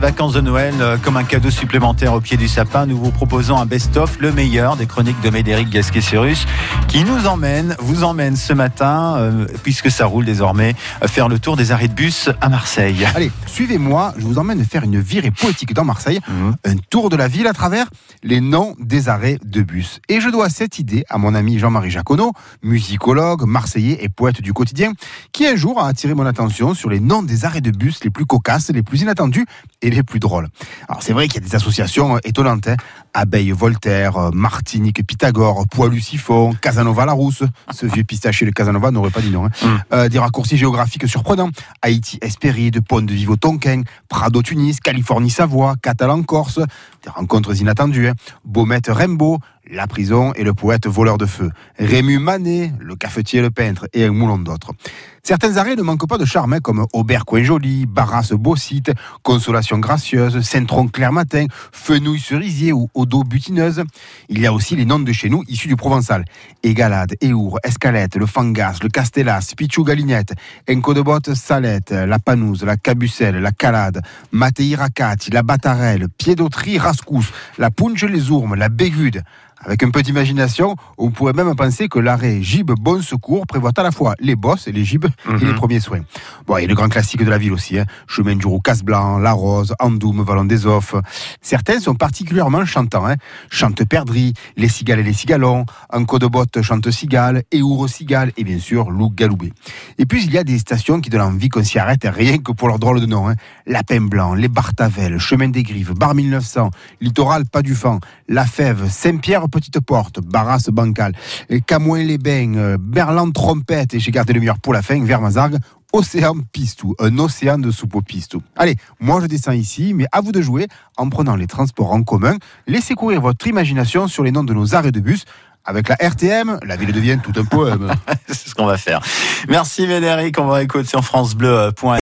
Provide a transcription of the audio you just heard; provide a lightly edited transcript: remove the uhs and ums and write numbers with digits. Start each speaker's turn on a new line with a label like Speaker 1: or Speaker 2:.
Speaker 1: vacances de Noël, comme un cadeau supplémentaire au pied du sapin, nous vous proposons un best-of, le meilleur des chroniques de Médéric Gasquet-Cyrus, qui vous emmène ce matin, puisque ça roule désormais, faire le tour des arrêts de bus à Marseille.
Speaker 2: Allez, suivez-moi, je vous emmène faire une virée poétique dans Marseille, un tour de la ville à travers les noms des arrêts de bus. Et je dois cette idée à mon ami Jean-Marie Jaconot, musicologue, marseillais et poète du quotidien, qui un jour a attiré mon attention sur les noms des arrêts de bus les plus cocasses, les plus inattendus et les plus drôles. Alors c'est vrai qu'il y a des associations étonnantes, Abeille Voltaire, Martinique Pythagore, Poilu Siphon, Casanova Larousse, ce vieux pistachier de Casanova n'aurait pas dit non. Des raccourcis géographiques surprenants, Haïti Hespéride, Pont de Vivo Tonquin, Prado Tunis, Californie Savoie, Catalan Corse, des rencontres inattendues, Baumette Rimbaud, la prison et le poète voleur de feu, Rému Manet, le cafetier et le peintre et un moulon d'autres. Certains arrêts ne manquent pas de charme, comme Aubert Coin-Joli, Barras Beaucite, Consolation Gracieuse, Saint-Tron Clair-Matin, Fenouil Cerisier ou Odo Butineuse. Il y a aussi les noms de chez nous issus du provençal. Égalade, Éour, Escalette, le Fangas, le Castellas, Pichou Galinette, Enco de Botte, Salette, la Panouse, la Cabucelle, la Calade, Mattei Racati, la Batarelle, Piedotri, Rascousse, la Punche les Ourmes, la Bégude. Avec un peu d'imagination, on pourrait même penser que l'arrêt Gibes Bon Secours prévoit à la fois les bosses, les gibes et les premiers soins. Bon, et le grand classique de la ville aussi, Chemin du Roux, Casse-Blanc, La Rose, Andoum, Vallon des Offs. Certains sont particulièrement chantants, Chante Perdrix, Les Cigales et les Cigalons, Anco de Botte chante Cigale, Éour Cigale et bien sûr Loup Galoubé. Et puis il y a des stations qui donnent envie qu'on s'y arrête rien que pour leur drôle de nom. Lapin Blanc, Les Bartavelles, Chemin des Grives, Bar 1900, Littoral Pas du Fan, La Fève, Saint-Pierre Petite Porte, Barras Bancal, Camouin-les-Bains, Berland Trompette, et j'ai gardé le meilleur pour la fin, Vermazargues, Océan Pistou, un océan de soupe au pistou. Allez, moi je descends ici, mais à vous de jouer en prenant les transports en commun. Laissez courir votre imagination sur les noms de nos arrêts de bus. Avec la RTM, la ville devient tout un poème.
Speaker 1: C'est ce qu'on va faire. Merci Médéric, on va écouter sur francebleu.fr.